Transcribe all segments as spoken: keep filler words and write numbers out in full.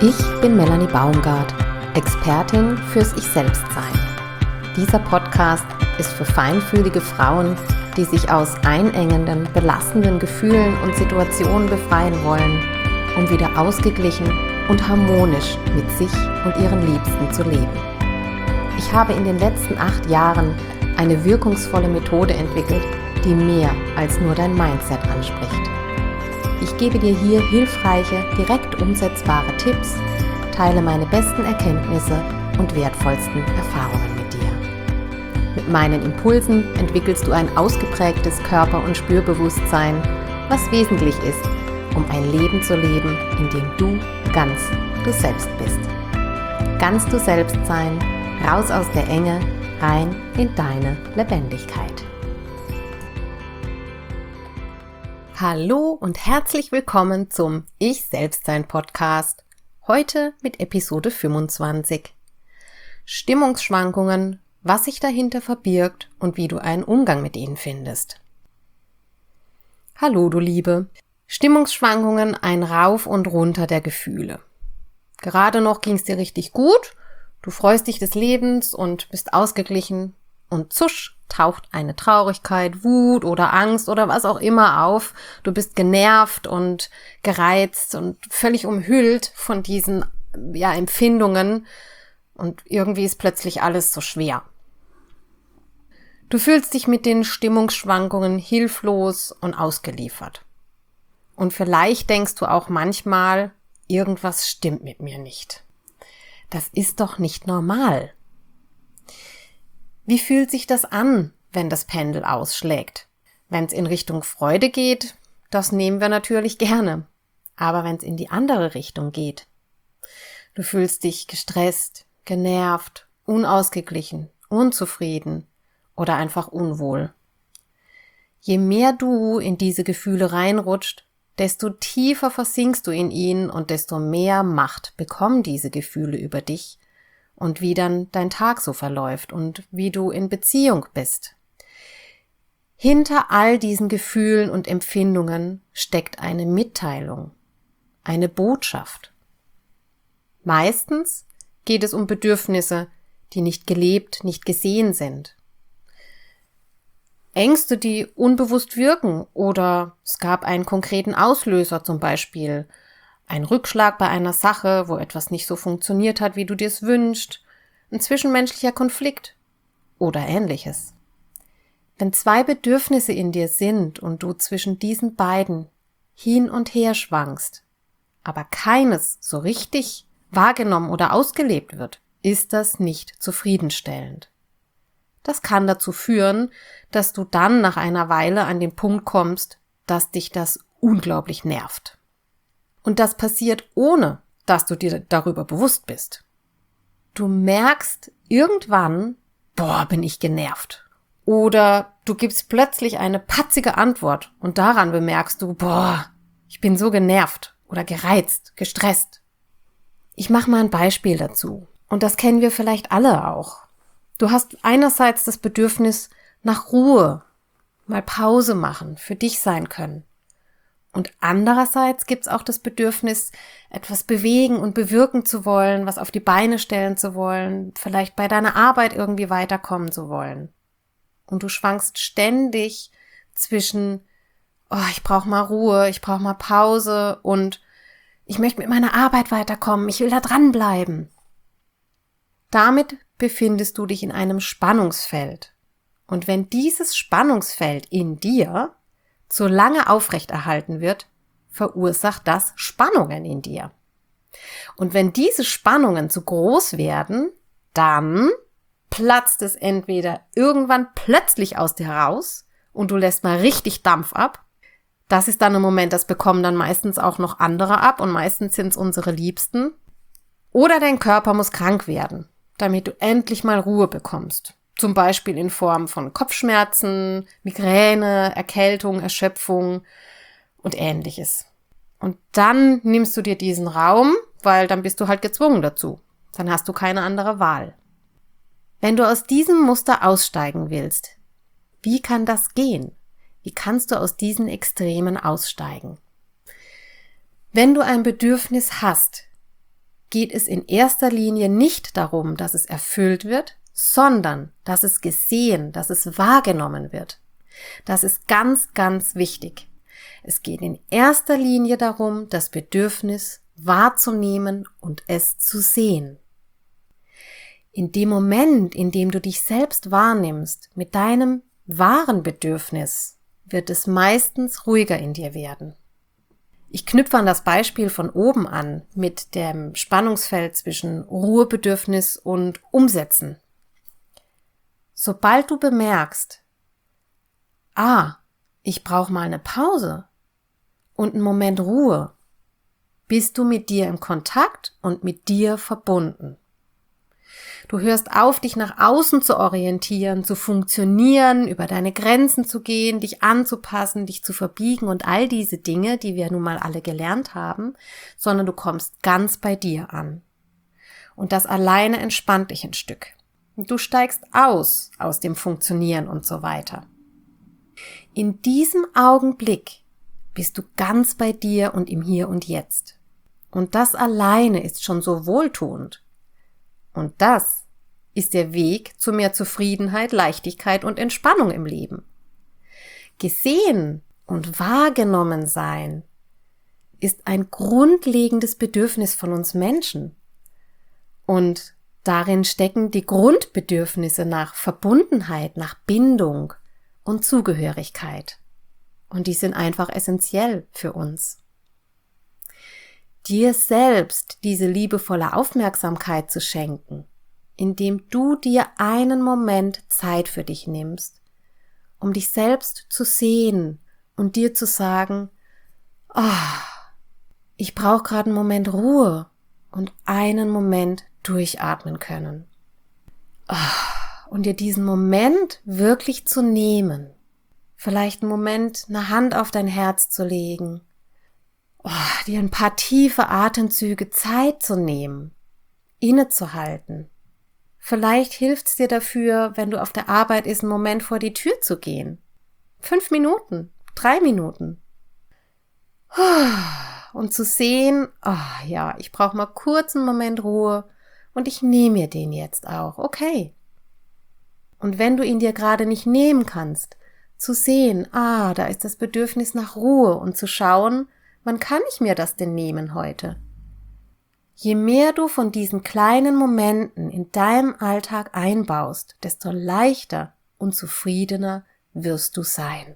Ich bin Melanie Baumgart, Expertin fürs Ich-Selbst-Sein. Dieser Podcast ist für feinfühlige Frauen, die sich aus einengenden, belastenden Gefühlen und Situationen befreien wollen, um wieder ausgeglichen und harmonisch mit sich und ihren Liebsten zu leben. Ich habe in den letzten acht Jahren eine wirkungsvolle Methode entwickelt, die mehr als nur dein Mindset anspricht. Ich gebe dir hier hilfreiche, direkt umsetzbare Tipps, teile meine besten Erkenntnisse und wertvollsten Erfahrungen mit dir. Mit meinen Impulsen entwickelst du ein ausgeprägtes Körper- und Spürbewusstsein, was wesentlich ist, um ein Leben zu leben, in dem du ganz du selbst bist. Ganz du selbst sein, raus aus der Enge, rein in deine Lebendigkeit. Hallo und herzlich willkommen zum Ich-Selbst-Sein-Podcast. Heute mit Episode fünfundzwanzig. Stimmungsschwankungen, was sich dahinter verbirgt und wie du einen Umgang mit ihnen findest. Hallo, du Liebe. Stimmungsschwankungen, ein Rauf und Runter der Gefühle. Gerade noch ging es dir richtig gut, du freust dich des Lebens und bist ausgeglichen und zusch taucht eine Traurigkeit, Wut oder Angst oder was auch immer auf. Du bist genervt und gereizt und völlig umhüllt von diesen ja, Empfindungen und irgendwie ist plötzlich alles so schwer. Du fühlst dich mit den Stimmungsschwankungen hilflos und ausgeliefert. Und vielleicht denkst du auch manchmal, irgendwas stimmt mit mir nicht. Das ist doch nicht normal. Wie fühlt sich das an, wenn das Pendel ausschlägt? Wenn es in Richtung Freude geht, das nehmen wir natürlich gerne. Aber wenn es in die andere Richtung geht, du fühlst dich gestresst, genervt, unausgeglichen, unzufrieden oder einfach unwohl. Je mehr du in diese Gefühle reinrutscht, desto tiefer versinkst du in ihnen und desto mehr Macht bekommen diese Gefühle über dich und wie dann dein Tag so verläuft und wie du in Beziehung bist. Hinter all diesen Gefühlen und Empfindungen steckt eine Mitteilung, eine Botschaft. Meistens geht es um Bedürfnisse, die nicht gelebt, nicht gesehen sind. Ängste, die unbewusst wirken oder es gab einen konkreten Auslöser, zum Beispiel ein Rückschlag bei einer Sache, wo etwas nicht so funktioniert hat, wie du dir es wünschst, ein zwischenmenschlicher Konflikt oder Ähnliches. Wenn zwei Bedürfnisse in dir sind und du zwischen diesen beiden hin und her schwankst, aber keines so richtig wahrgenommen oder ausgelebt wird, ist das nicht zufriedenstellend. Das kann dazu führen, dass du dann nach einer Weile an den Punkt kommst, dass dich das unglaublich nervt. Und das passiert ohne, dass du dir darüber bewusst bist. Du merkst irgendwann, boah, bin ich genervt. Oder du gibst plötzlich eine patzige Antwort und daran bemerkst du, boah, ich bin so genervt oder gereizt, gestresst. Ich mache mal ein Beispiel dazu. Und das kennen wir vielleicht alle auch. Du hast einerseits das Bedürfnis nach Ruhe, mal Pause machen, für dich sein können. Und andererseits gibt's auch das Bedürfnis, etwas bewegen und bewirken zu wollen, was auf die Beine stellen zu wollen, vielleicht bei deiner Arbeit irgendwie weiterkommen zu wollen. Und du schwankst ständig zwischen, oh, ich brauche mal Ruhe, ich brauche mal Pause und ich möchte mit meiner Arbeit weiterkommen, ich will da dranbleiben. Damit befindest du dich in einem Spannungsfeld. Und wenn dieses Spannungsfeld in dir so lange aufrechterhalten wird, verursacht das Spannungen in dir. Und wenn diese Spannungen zu groß werden, dann platzt es entweder irgendwann plötzlich aus dir heraus und du lässt mal richtig Dampf ab. Das ist dann ein Moment, das bekommen dann meistens auch noch andere ab und meistens sind es unsere Liebsten. Oder dein Körper muss krank werden, damit du endlich mal Ruhe bekommst. Zum Beispiel in Form von Kopfschmerzen, Migräne, Erkältung, Erschöpfung und Ähnliches. Und dann nimmst du dir diesen Raum, weil dann bist du halt gezwungen dazu. Dann hast du keine andere Wahl. Wenn du aus diesem Muster aussteigen willst, wie kann das gehen? Wie kannst du aus diesen Extremen aussteigen? Wenn du ein Bedürfnis hast, geht es in erster Linie nicht darum, dass es erfüllt wird, sondern dass es gesehen, dass es wahrgenommen wird. Das ist ganz, ganz wichtig. Es geht in erster Linie darum, das Bedürfnis wahrzunehmen und es zu sehen. In dem Moment, in dem du dich selbst wahrnimmst, mit deinem wahren Bedürfnis, wird es meistens ruhiger in dir werden. Ich knüpfe an das Beispiel von oben an, mit dem Spannungsfeld zwischen Ruhebedürfnis und Umsetzen. Sobald du bemerkst, ah, ich brauche mal eine Pause und einen Moment Ruhe, bist du mit dir im Kontakt und mit dir verbunden. Du hörst auf, dich nach außen zu orientieren, zu funktionieren, über deine Grenzen zu gehen, dich anzupassen, dich zu verbiegen und all diese Dinge, die wir nun mal alle gelernt haben, sondern du kommst ganz bei dir an. Und das alleine entspannt dich ein Stück. Und du steigst aus, aus dem Funktionieren und so weiter. In diesem Augenblick bist du ganz bei dir und im Hier und Jetzt. Und das alleine ist schon so wohltuend. Und das ist der Weg zu mehr Zufriedenheit, Leichtigkeit und Entspannung im Leben. Gesehen und wahrgenommen sein ist ein grundlegendes Bedürfnis von uns Menschen. Und darin stecken die Grundbedürfnisse nach Verbundenheit, nach Bindung und Zugehörigkeit. Und die sind einfach essentiell für uns. Dir selbst diese liebevolle Aufmerksamkeit zu schenken, indem du dir einen Moment Zeit für dich nimmst, um dich selbst zu sehen und dir zu sagen, oh, ich brauche gerade einen Moment Ruhe und einen Moment durchatmen können. Oh, und dir diesen Moment wirklich zu nehmen, vielleicht einen Moment eine Hand auf dein Herz zu legen, oh, dir ein paar tiefe Atemzüge Zeit zu nehmen, innezuhalten. Vielleicht hilft es dir dafür, wenn du auf der Arbeit ist, einen Moment vor die Tür zu gehen. Fünf Minuten, drei Minuten. Und zu sehen, oh ja, ich brauche mal kurz einen Moment Ruhe und ich nehme mir den jetzt auch, okay. Und wenn du ihn dir gerade nicht nehmen kannst, zu sehen, ah, da ist das Bedürfnis nach Ruhe und zu schauen, wann kann ich mir das denn nehmen heute? Je mehr du von diesen kleinen Momenten in deinem Alltag einbaust, desto leichter und zufriedener wirst du sein.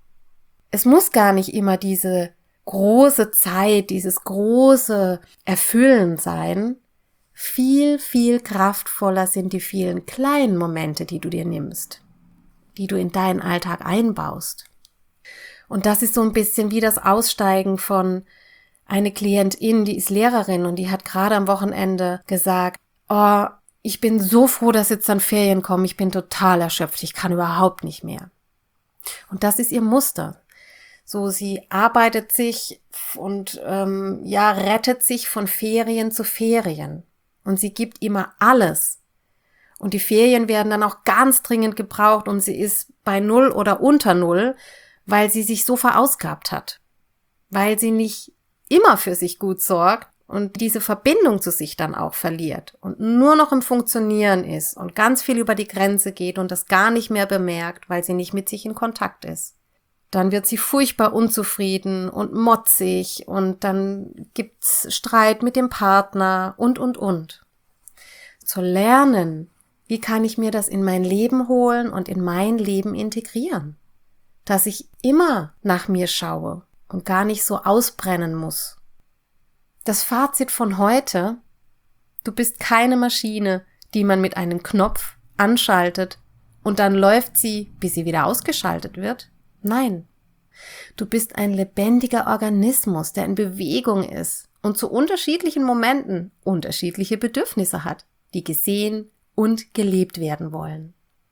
Es muss gar nicht immer diese große Zeit, dieses große Erfüllen sein. Viel, viel kraftvoller sind die vielen kleinen Momente, die du dir nimmst, die du in deinen Alltag einbaust. Und das ist so ein bisschen wie das Aussteigen von eine Klientin, die ist Lehrerin und die hat gerade am Wochenende gesagt, oh, ich bin so froh, dass jetzt dann Ferien kommen, ich bin total erschöpft, ich kann überhaupt nicht mehr. Und das ist ihr Muster. So, sie arbeitet sich und ähm, ja rettet sich von Ferien zu Ferien und sie gibt immer alles. Und die Ferien werden dann auch ganz dringend gebraucht und sie ist bei Null oder unter Null, weil sie sich so verausgabt hat, weil sie nicht immer für sich gut sorgt und diese Verbindung zu sich dann auch verliert und nur noch im Funktionieren ist und ganz viel über die Grenze geht und das gar nicht mehr bemerkt, weil sie nicht mit sich in Kontakt ist. Dann wird sie furchtbar unzufrieden und motzig und dann gibt's Streit mit dem Partner und, und, und. Zu lernen, wie kann ich mir das in mein Leben holen und in mein Leben integrieren? Dass ich immer nach mir schaue und gar nicht so ausbrennen muss. Das Fazit von heute: Du bist keine Maschine, die man mit einem Knopf anschaltet und dann läuft sie, bis sie wieder ausgeschaltet wird. Nein, du bist ein lebendiger Organismus, der in Bewegung ist und zu unterschiedlichen Momenten unterschiedliche Bedürfnisse hat, die gesehen und gelebt werden wollen.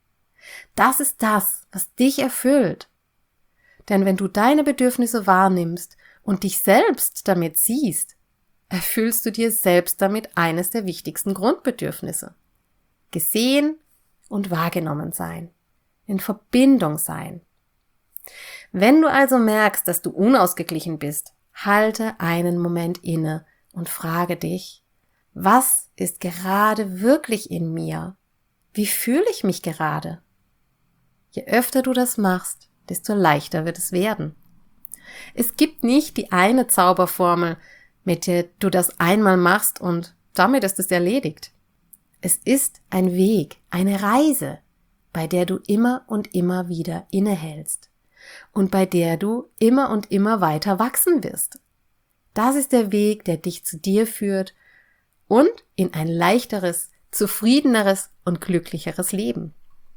Das ist das, was dich erfüllt. Denn wenn du deine Bedürfnisse wahrnimmst und dich selbst damit siehst, erfüllst du dir selbst damit eines der wichtigsten Grundbedürfnisse. Gesehen und wahrgenommen sein. In Verbindung sein. Wenn du also merkst, dass du unausgeglichen bist, halte einen Moment inne und frage dich, Was ist gerade wirklich in mir? Wie fühle ich mich gerade? Je öfter du das machst, desto leichter wird es werden. Es gibt nicht die eine Zauberformel, mit der du das einmal machst und damit ist es erledigt. Es ist ein Weg, eine Reise, bei der du immer und immer wieder innehältst und bei der du immer und immer weiter wachsen wirst. Das ist der Weg, der dich zu dir führt und in ein leichteres, zufriedeneres und glücklicheres Leben.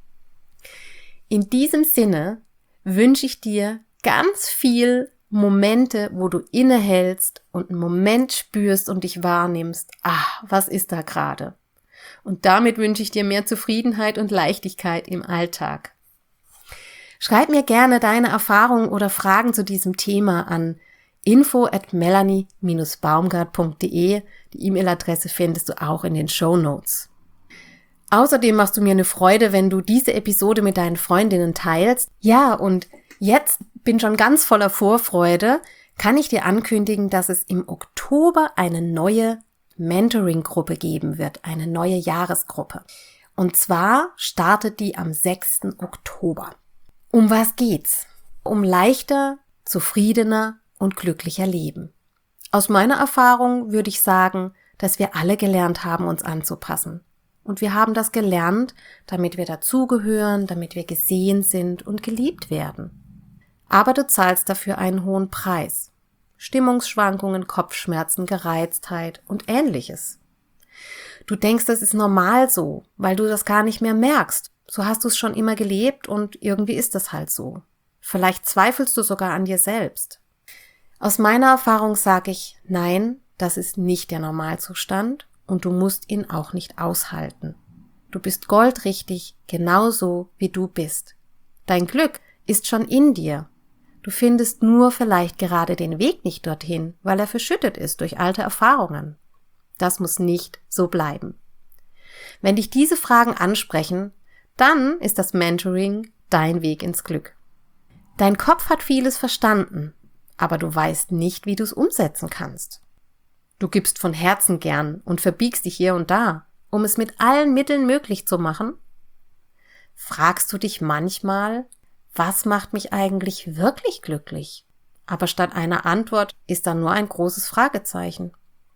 In diesem Sinne wünsche ich dir ganz viel Momente, wo du innehältst und einen Moment spürst und dich wahrnimmst. Ah, was ist da gerade? Und damit wünsche ich dir mehr Zufriedenheit und Leichtigkeit im Alltag. Schreib mir gerne deine Erfahrungen oder Fragen zu diesem Thema an info at melanie dash baumgart punkt de. Die E-Mail-Adresse findest du auch in den Shownotes. Außerdem machst du mir eine Freude, wenn du diese Episode mit deinen Freundinnen teilst. Ja, und jetzt bin schon ganz voller Vorfreude, kann ich dir ankündigen, dass es im Oktober eine neue Mentoring-Gruppe geben wird, eine neue Jahresgruppe. Und zwar startet die am sechsten Oktober. Um was geht's? Um leichter, zufriedener und glücklicher Leben. Aus meiner Erfahrung würde ich sagen, dass wir alle gelernt haben, uns anzupassen. Und wir haben das gelernt, damit wir dazugehören, damit wir gesehen sind und geliebt werden. Aber du zahlst dafür einen hohen Preis. Stimmungsschwankungen, Kopfschmerzen, Gereiztheit und Ähnliches. Du denkst, das ist normal so, weil du das gar nicht mehr merkst. So hast du es schon immer gelebt und irgendwie ist das halt so. Vielleicht zweifelst du sogar an dir selbst. Aus meiner Erfahrung sage ich, nein, das ist nicht der Normalzustand und du musst ihn auch nicht aushalten. Du bist goldrichtig, genauso wie du bist. Dein Glück ist schon in dir. Du findest nur vielleicht gerade den Weg nicht dorthin, weil er verschüttet ist durch alte Erfahrungen. Das muss nicht so bleiben. Wenn dich diese Fragen ansprechen, dann ist das Mentoring dein Weg ins Glück. Dein Kopf hat vieles verstanden, aber du weißt nicht, wie du es umsetzen kannst. Du gibst von Herzen gern und verbiegst dich hier und da, um es mit allen Mitteln möglich zu machen? Fragst du dich manchmal, was macht mich eigentlich wirklich glücklich? Aber statt einer Antwort ist da nur ein großes Fragezeichen.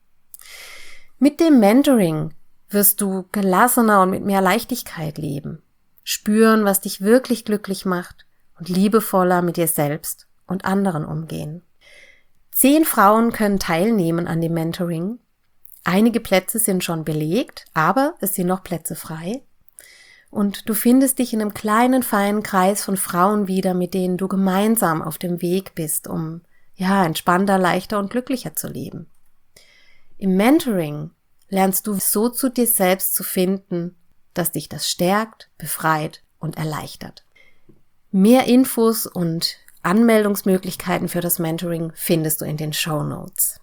Mit dem Mentoring wirst du gelassener und mit mehr Leichtigkeit leben, spüren, was dich wirklich glücklich macht und liebevoller mit dir selbst und anderen umgehen. Zehn Frauen können teilnehmen an dem Mentoring. Einige Plätze sind schon belegt, aber es sind noch Plätze frei. Und du findest dich in einem kleinen, feinen Kreis von Frauen wieder, mit denen du gemeinsam auf dem Weg bist, um ja entspannter, leichter und glücklicher zu leben. Im Mentoring lernst du so zu dir selbst zu finden, dass dich das stärkt, befreit und erleichtert. Mehr Infos und Anmeldungsmöglichkeiten für das Mentoring findest du in den Shownotes.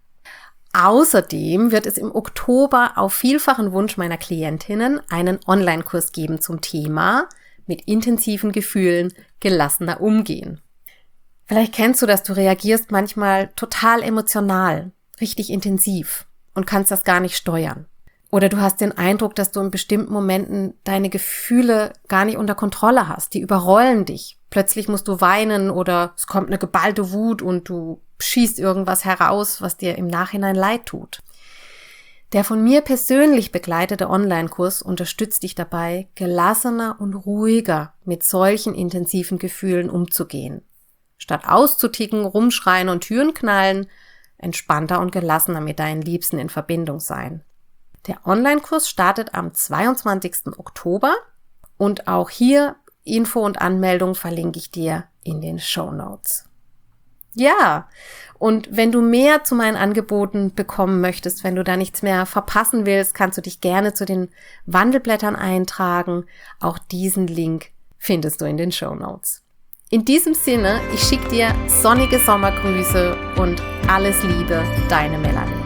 Außerdem wird es im Oktober auf vielfachen Wunsch meiner Klientinnen einen Online-Kurs geben zum Thema mit intensiven Gefühlen gelassener umgehen. Vielleicht kennst du das, du reagierst manchmal total emotional, richtig intensiv und kannst das gar nicht steuern. Oder du hast den Eindruck, dass du in bestimmten Momenten deine Gefühle gar nicht unter Kontrolle hast. Die überrollen dich. Plötzlich musst du weinen oder es kommt eine geballte Wut und du schießt irgendwas heraus, was dir im Nachhinein leid tut. Der von mir persönlich begleitete Online-Kurs unterstützt dich dabei, gelassener und ruhiger mit solchen intensiven Gefühlen umzugehen. Statt auszuticken, rumschreien und Türen knallen, entspannter und gelassener mit deinen Liebsten in Verbindung sein. Der Online-Kurs startet am zweiundzwanzigsten Oktober und auch hier Info und Anmeldung verlinke ich dir in den Shownotes. Ja, und wenn du mehr zu meinen Angeboten bekommen möchtest, wenn du da nichts mehr verpassen willst, kannst du dich gerne zu den Wandelblättern eintragen. Auch diesen Link findest du in den Shownotes. In diesem Sinne, ich schicke dir sonnige Sommergrüße und alles Liebe, deine Melanie.